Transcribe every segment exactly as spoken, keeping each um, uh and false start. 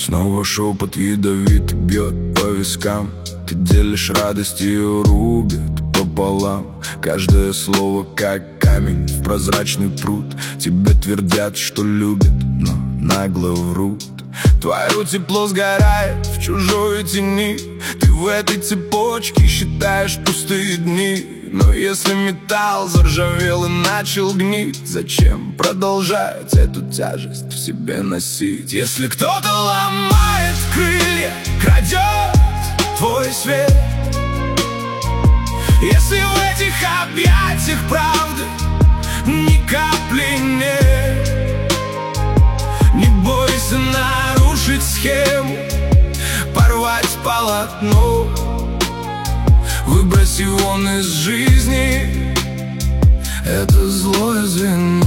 Снова шепот ядовитый бьет по вискам. Ты делишь радость, ее рубит пополам. Каждое слово как камень в прозрачный пруд. Тебе твердят, что любят, но нагло врут. Твое тепло сгорает в чужой тени. Ты в этой цепочке считаешь пустые дни. Но если металл заржавел и начал гнить, зачем продолжать эту тяжесть в себе носить? Если кто-то ломает крылья, крадет твой свет, если в этих объятиях правды ни капли нет, не бойся нарушить схему, порвать полотно. Выброси вон из жизни это злое звено.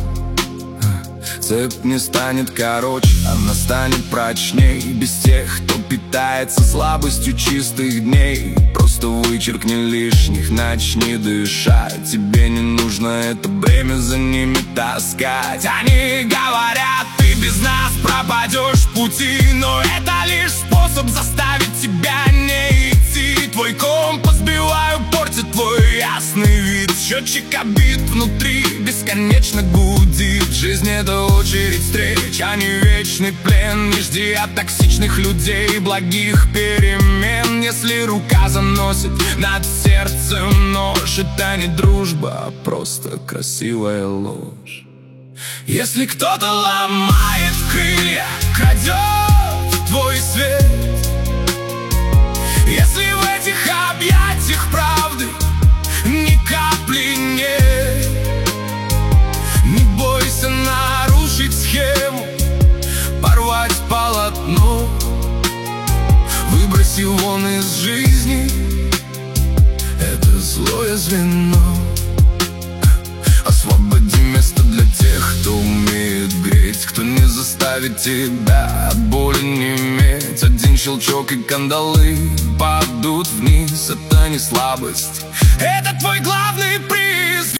Цепь не станет короче, она станет прочней. Без тех, кто питается слабостью чистых дней. Просто вычеркни лишних, начни дышать. Тебе не нужно это бремя за ними таскать. Они говорят, ты без нас пропадешь в пути, но это лишь способ заставить тебя не идти. Твой компас сбиваю, портит твой ясный вид. Счетчик обид внутри бесконечно гудит. Жизнь — это очередь встреч, а не вечный плен. Не жди от токсичных людей благих перемен. Если рука заносит над сердцем нож, это не дружба, а просто красивая ложь. Если кто-то ломает крылья, крадет твой свет, если в этих объятиях правды ни капли нет, не бойся нарушить схему, порвать полотно. Выброси вон из жизни это злое звено. Освободи место для тех, кто умеет греть, кто не заставит тебя от боли неметь. Один щелчок и кандалы падут вниз. Это не слабость, это твой главный приз.